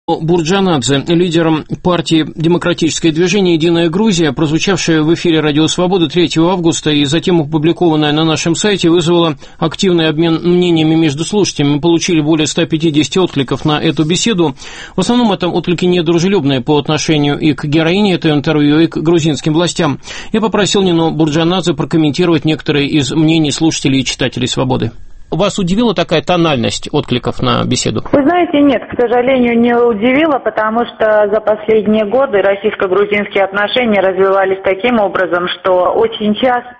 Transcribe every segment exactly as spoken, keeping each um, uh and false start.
Бурджанадзе, лидером партии «Демократическое движение. Единая Грузия», прозвучавшая в эфире «Радио Свобода» третьего августа и затем опубликованная на нашем сайте, вызвала активный обмен мнениями между слушателями. Мы получили более ста пятидесяти откликов на эту беседу. В основном это отклики недружелюбные по отношению и к героине этого интервью, и к грузинским властям. Я попросил Нину Бурджанадзе прокомментировать некоторые из мнений слушателей и читателей «Свободы». Вас удивила такая тональность откликов на беседу? Вы знаете, нет, к сожалению, не удивила, потому что за последние годы российско-грузинские отношения развивались таким образом, что очень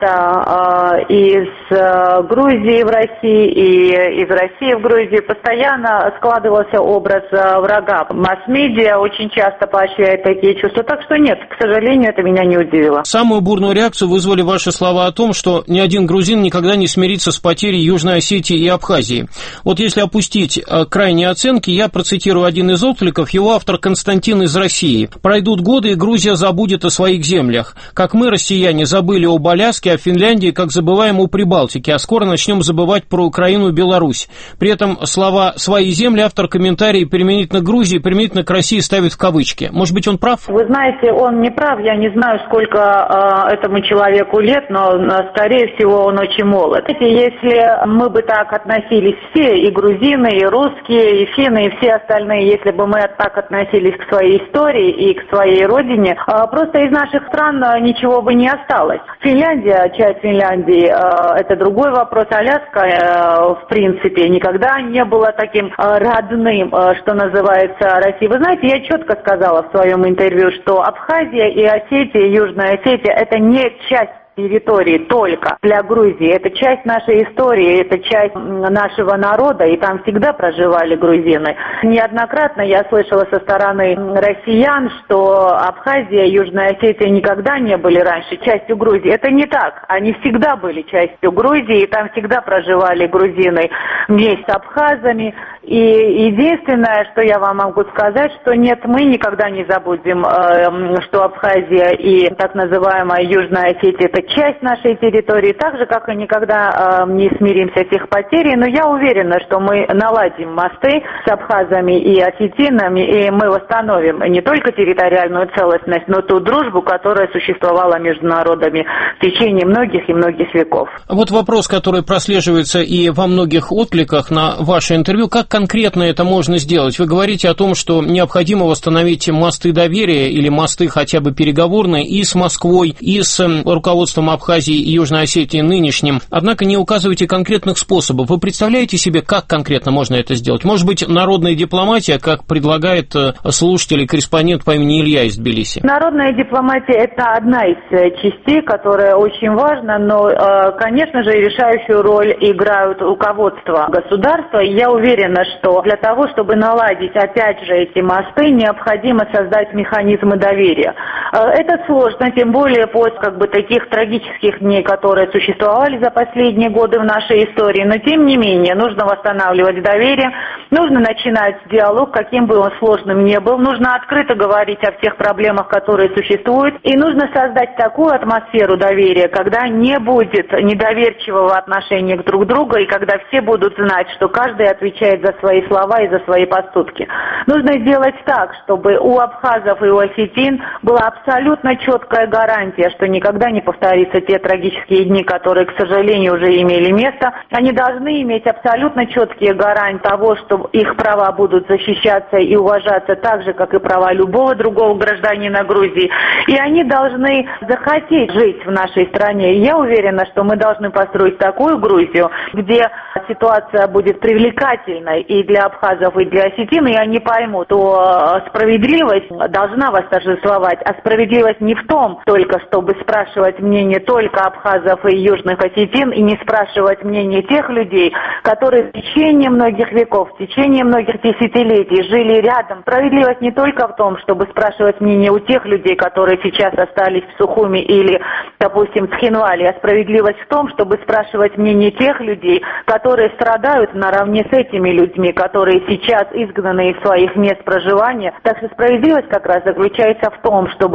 часто э, из э, Грузии в России и из России в Грузии постоянно складывался образ э, врага. Масс-медиа очень часто поощряет такие чувства, так что нет, к сожалению, это меня не удивило. Самую бурную реакцию вызвали ваши слова о том, что ни один грузин никогда не смирится с потерей Южной Осетии и Абхазии. Вот если опустить э, крайние оценки, я процитирую один из откликов, его автор Константин из России. «Пройдут годы, и Грузия забудет о своих землях. Как мы, россияне, забыли об Аляске, о Финляндии, как забываем о Прибалтике, а скоро начнем забывать про Украину и Беларусь». При этом слова «свои земли» автор комментарии применительно к Грузии, применительно к России ставит в кавычки. Может быть, он прав? Вы знаете, он не прав. Я не знаю, сколько э, этому человеку лет, но, э, скорее всего, он очень молод. Если мы бы так относились все, и грузины, и русские, и финны, и все остальные, если бы мы так относились к своей истории и к своей родине, просто из наших стран ничего бы не осталось. Финляндия, часть Финляндии, это другой вопрос. Аляска, в принципе, никогда не была таким родным, что называется, России. Вы знаете, я четко сказала в своем интервью, что Абхазия и Осетия, Южная Осетия, это не часть территории только для Грузии. Это часть нашей истории, это часть нашего народа, и там всегда проживали грузины. Неоднократно я слышала со стороны россиян, что Абхазия и Южная Осетия никогда не были раньше частью Грузии. Это не так. Они всегда были частью Грузии, и там всегда проживали грузины вместе с абхазами. И единственное, что я вам могу сказать, что нет, мы никогда не забудем, что Абхазия и так называемая Южная Осетия – это часть нашей территории, так же, как и никогда э, не смиримся с их потерей, но я уверена, что мы наладим мосты с абхазами и осетинами, и мы восстановим не только территориальную целостность, но ту дружбу, которая существовала между народами в течение многих и многих веков. Вот вопрос, который прослеживается и во многих откликах на ваше интервью, как конкретно это можно сделать? Вы говорите о том, что необходимо восстановить мосты доверия или мосты хотя бы переговорные и с Москвой, и с руководством Абхазии и Южной Осетии нынешним, однако не указываете конкретных способов. Вы представляете себе, как конкретно можно это сделать? Может быть, народная дипломатия, как предлагает слушатель и корреспондент по имени Илья из Тбилиси? Народная дипломатия – это одна из частей, которая очень важна, но, конечно же, решающую роль играют руководство государства. И я уверена, что для того, чтобы наладить, опять же, эти мосты, необходимо создать механизмы доверия. Это сложно, тем более после как бы таких трагических дней, которые существовали за последние годы в нашей истории, но тем не менее нужно восстанавливать доверие, нужно начинать диалог, каким бы он сложным ни был, нужно открыто говорить о всех проблемах, которые существуют, и нужно создать такую атмосферу доверия, когда не будет недоверчивого отношения к друг другу, и когда все будут знать, что каждый отвечает за свои слова и за свои поступки. Нужно сделать так, чтобы у абхазов и у осетин была абсолютно четкая гарантия, что никогда не повторится те трагические дни, которые, к сожалению, уже имели место. Они должны иметь абсолютно четкие гарантии того, что их права будут защищаться и уважаться так же, как и права любого другого гражданина Грузии. И они должны захотеть жить в нашей стране. И я уверена, что мы должны построить такую Грузию, где ситуация будет привлекательной и для абхазов, и для осетин, и они поймут, что справедливость должна восторжествовать. А справедливость не в том только, чтобы спрашивать мнение только абхазов и южных осетин, и не спрашивать мнение тех людей, которые в течение многих веков, в течение многих десятилетий жили рядом. Справедливость не только в том, чтобы спрашивать мнение у тех людей, которые сейчас остались в Сухуми или, допустим, в Цхинвале, а справедливость в том, чтобы спрашивать мнение тех людей, которые страдают наравне с этими людьми, которые сейчас изгнаны из своих мест проживания. Так что справедливость как раз заключается в том, чтобы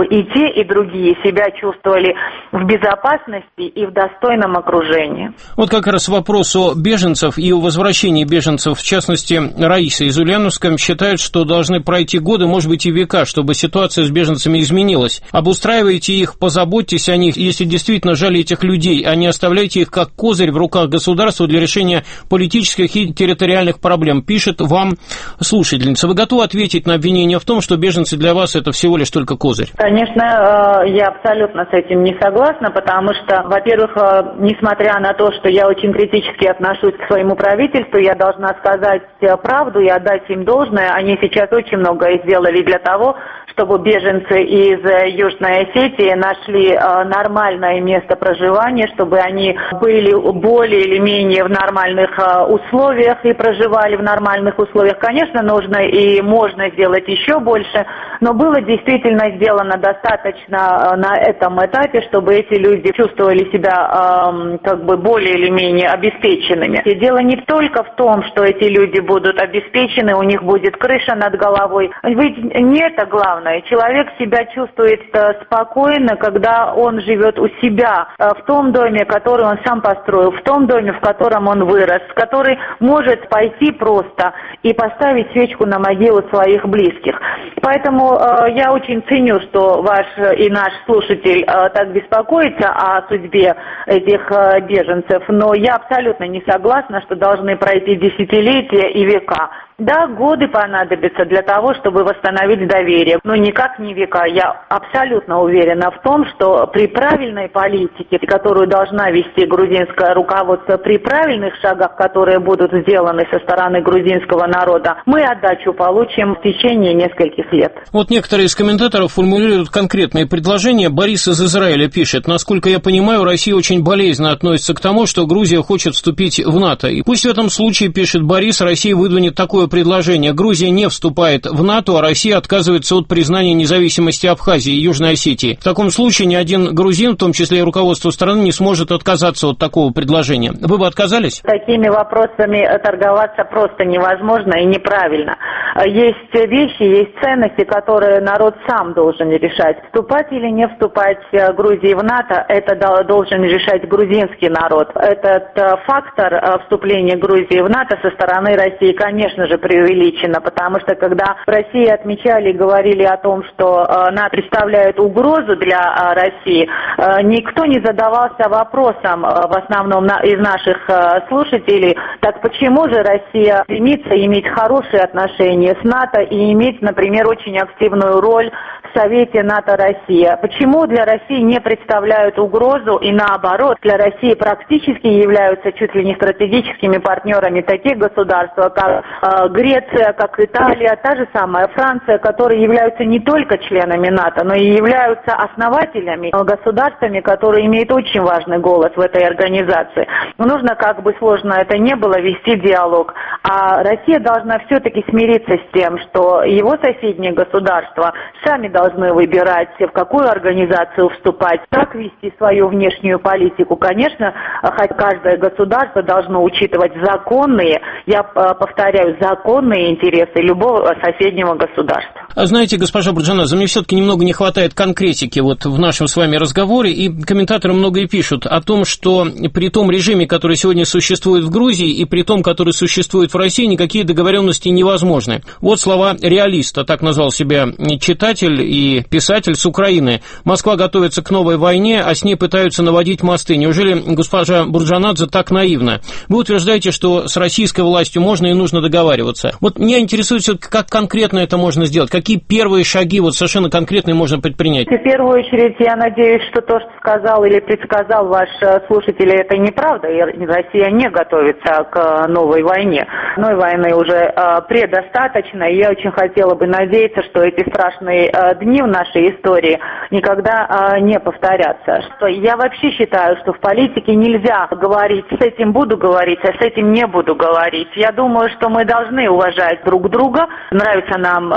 и те, и другие себя чувствовали в безопасности и в достойном окружении. Вот как раз вопрос о беженцев и о возвращении беженцев, в частности, Раиса из Ульяновска считает, что должны пройти годы, может быть, и века, чтобы ситуация с беженцами изменилась. Обустраивайте их, позаботьтесь о них, если действительно жаль этих людей, а не оставляйте их как козырь в руках государства для решения политических и территориальных проблем, пишет вам слушательница. Вы готовы ответить на обвинение в том, что беженцы для вас это всего лишь только козырь? Конечно, я абсолютно с этим не согласна, потому что, во-первых, несмотря на то, что я очень критически отношусь к своему правительству, я должна сказать правду и отдать им должное. Они сейчас очень многое сделали для того, чтобы беженцы из Южной Осетии нашли нормальное место проживания, чтобы они были более или менее в нормальных условиях и проживали в нормальных условиях. Конечно, нужно и можно сделать еще больше, но было действительно сделано достаточно на этом этапе, чтобы эти люди чувствовали себя как бы более или менее обеспеченными. И дело не только в том, что эти люди будут обеспечены, у них будет крыша над головой. Ведь не это главное. Человек себя чувствует спокойно, когда он живет у себя, в том доме, который он сам построил, в том доме, в котором он вырос, который может пойти просто и поставить свечку на могилу своих близких. Поэтому э, я очень ценю, что ваш и наш слушатель э, так беспокоится о судьбе этих э, беженцев, но я абсолютно не согласна, что должны пройти десятилетия и века. Да, годы понадобятся для того, чтобы восстановить доверие, но никак не века. Я абсолютно уверена в том, что при правильной политике, которую должна вести грузинское руководство, при правильных шагах, которые будут сделаны со стороны грузинского народа, мы отдачу получим в течение нескольких лет. Вот некоторые из комментаторов формулируют конкретные предложения. Борис из Израиля пишет: насколько я понимаю, Россия очень болезненно относится к тому, что Грузия хочет вступить в НАТО. И пусть в этом случае, пишет Борис, Россия выдвинет такое предложение. Грузия не вступает в НАТО, а Россия отказывается от признания независимости Абхазии и Южной Осетии. В таком случае ни один грузин, в том числе и руководство страны, не сможет отказаться от такого предложения. Вы бы отказались? Такими вопросами торговаться просто невозможно и неправильно. Есть вещи, есть ценности, которые народ сам должен решать. Вступать или не вступать Грузии в НАТО, это должен решать грузинский народ. Этот фактор вступления Грузии в НАТО со стороны России, конечно же, преувеличено, потому что когда в России отмечали и говорили о том, что НАТО представляет угрозу для России, никто не задавался вопросом, в основном из наших слушателей, так почему же Россия стремится иметь хорошие отношения с НАТО и иметь, например, очень активную роль в Совете НАТО-Россия? Почему для России не представляют угрозу и наоборот, для России практически являются чуть ли не стратегическими партнерами таких государства, как э, Греция, как Италия, та же самая Франция, которые являются не только членами НАТО, но и являются основателями, государствами, которые имеют очень важный голос в этой организации. Нужно, как бы сложно это ни было, вести диалог. А Россия должна все-таки смириться с тем, что его соседние государства сами должны выбирать, в какую организацию вступать, как вести свою внешнюю политику. Конечно, хоть каждое государство должно учитывать законные, я повторяю, законные интересы любого соседнего государства. А знаете, госпожа Бурджанадзе, мне все-таки немного не хватает конкретики вот в нашем с вами разговоре, и комментаторы многое пишут о том, что при том режиме, который сегодня существует в Грузии, и при том, который существует в России, никакие договоренности невозможны. Вот слова реалиста, так назвал себя читатель и писатель с Украины. Москва готовится к новой войне, а с ней пытаются наводить мосты. Неужели госпожа Бурджанадзе так наивна? Вы утверждаете, что с российской властью можно и нужно договариваться. Вот меня интересует все-таки, как конкретно это можно сделать, какие первые шаги вот совершенно конкретные можно предпринять? В первую очередь, я надеюсь, что то, что сказал или предсказал ваш слушатель, это неправда, и Россия не готовится к новой войне. Новой войны уже предостаточно, и я очень хотела бы надеяться, что эти страшные дни в нашей истории никогда не повторятся. Что я вообще считаю, что в политике нельзя говорить, с этим буду говорить, а с этим не буду говорить. Я думаю, что мы должны уважать друг друга. Нравится нам,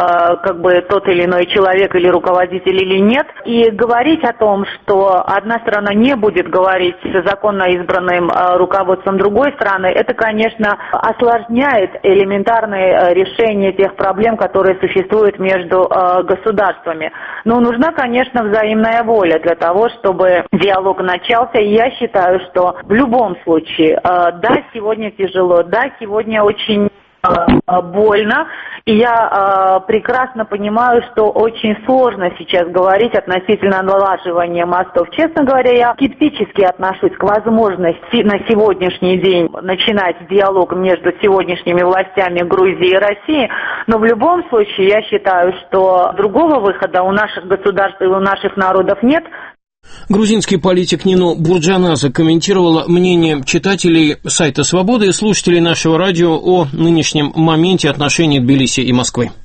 как бы тот или иной человек или руководитель или нет. И говорить о том, что одна сторона не будет говорить с законно избранным руководством другой страны, это, конечно, осложняет элементарные решения тех проблем, которые существуют между государствами. Но нужна, конечно, взаимная воля для того, чтобы диалог начался. И я считаю, что в любом случае, да, сегодня тяжело, да, сегодня очень больно, и я э, прекрасно понимаю, что очень сложно сейчас говорить относительно налаживания мостов. Честно говоря, я скептически отношусь к возможности на сегодняшний день начинать диалог между сегодняшними властями Грузии и России, но в любом случае я считаю, что другого выхода у наших государств и у наших народов нет. Грузинский политик Нино Бурджанадзе комментировала мнение читателей сайта «Свобода» и слушателей нашего радио о нынешнем моменте отношений Тбилиси и Москвы.